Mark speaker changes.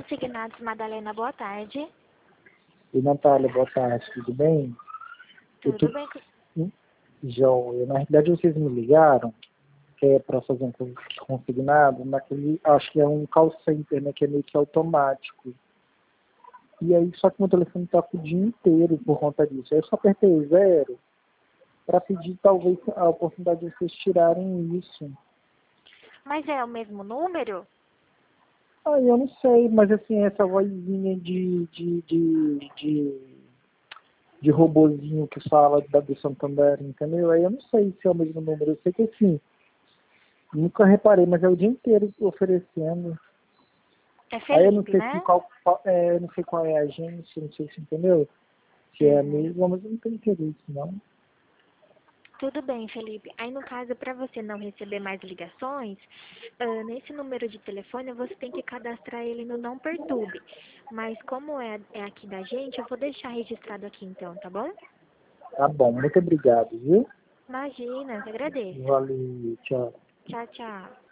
Speaker 1: Consignados, Madalena, boa tarde.
Speaker 2: E Natália, boa tarde, tudo bem?
Speaker 1: Tudo bem?
Speaker 2: Joia, na realidade vocês me ligaram para fazer um consignado naquele, acho que é um call center, né, que é meio que automático. E aí, só que meu telefone toca o dia inteiro por conta disso. Aí eu só apertei 0 para pedir talvez a oportunidade de vocês tirarem isso.
Speaker 1: Mas é o mesmo número?
Speaker 2: Ah, eu não sei, mas assim, essa vozinha de robozinho que fala do Santander, entendeu? Aí eu não sei se é o mesmo número. Eu sei que assim, nunca reparei, mas é o dia inteiro oferecendo.
Speaker 1: É
Speaker 2: Aí eu não
Speaker 1: Felipe,
Speaker 2: sei se
Speaker 1: né?
Speaker 2: eu não sei qual é a agência, não sei se entendeu. Se é a
Speaker 1: Uhum.
Speaker 2: mesma, mas eu não tenho interesse, não.
Speaker 1: Tudo bem, Felipe. Aí, no caso, para você não receber mais ligações, nesse número de telefone, você tem que cadastrar ele no Não Perturbe. Mas como é aqui da gente, eu vou deixar registrado aqui então, tá bom?
Speaker 2: Tá bom, muito obrigado, viu?
Speaker 1: Imagina, eu que agradeço.
Speaker 2: Valeu, tchau.
Speaker 1: Tchau, tchau.